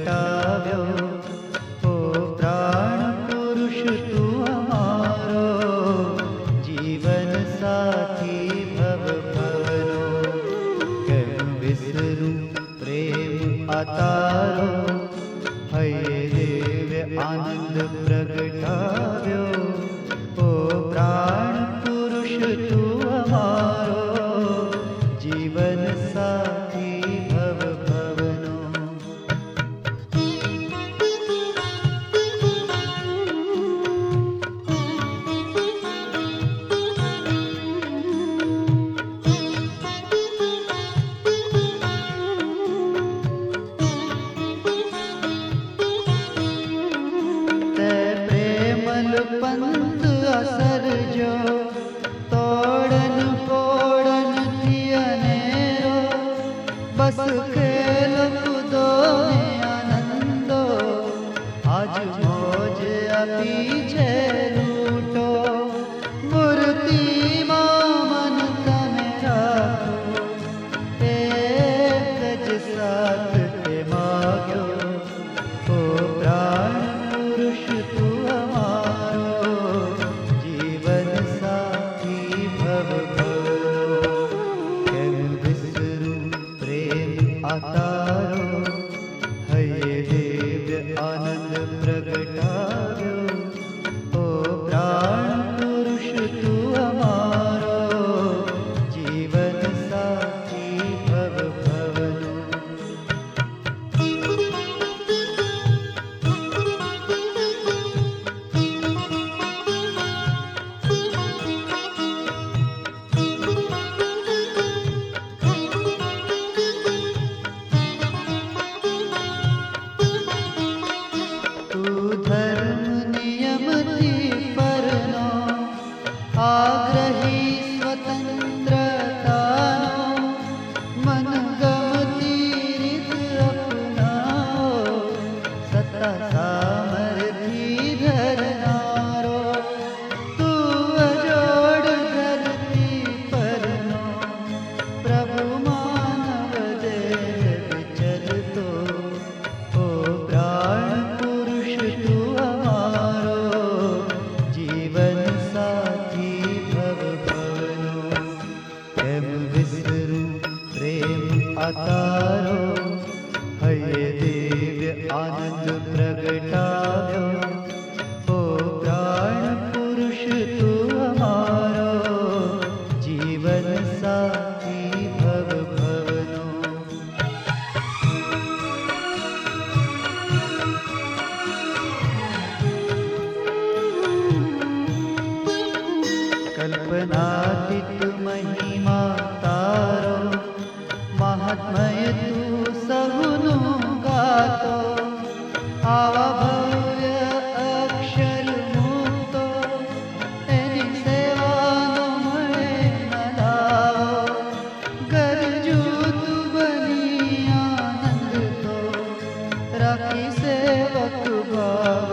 प्रगटाव्यो। ओ प्राण पुरुष तू हमारो, जीवन साथी भव भवनो। केम विसरूं प्रेम अतारो, हये दिव्य आनंद प्रगटाव्यो। ओ प्राण पुरुष तू हमारो, जीवन साथी भव भवनो। पंथ असर जो तोड़न फोड़न थी अनेरो, बस खेल कूदो में आनंदो। आज मौज पीछे लूटो, मूर्ति मन तने राखो। एक ज साथ के माग्यो, ओ प्राण पुरुष तू हमारो, जीवन साथी भव भवनो। केम विसरूं प्रेम अतारो, हये दिव्य आनंद प्रगटाव्यो। ओ प्राण पुरुष तू हमारो, जीवन साथी भव भवनो। धर्म नियम थी परनो, आग्रही स्वतंत्रतानो। मन गमती रीत अपनाओ, सत्ता सामर्थी धरनारो। तू अजोड़ धरती परनो, प्रभु मानव देह चलतो। ओ प्राण पुरुष तू हमारो, जीवन साथी भव भवनो। केम विसरूं प्रेम अतारो, हये दिव्य आनंद प्रगटाव्यो। ओ प्राण पुरुष तू हमारो, जीवन साथी भव भवनो। कल्पनातीत महिमा तारो, महात्मय तू सहुनु गातो। आवा भव्य अक्षर मुक्तो, एनी सेवानो मळे न लावो। गरजू तू बनी आनंद तो, राखी सेवक भाव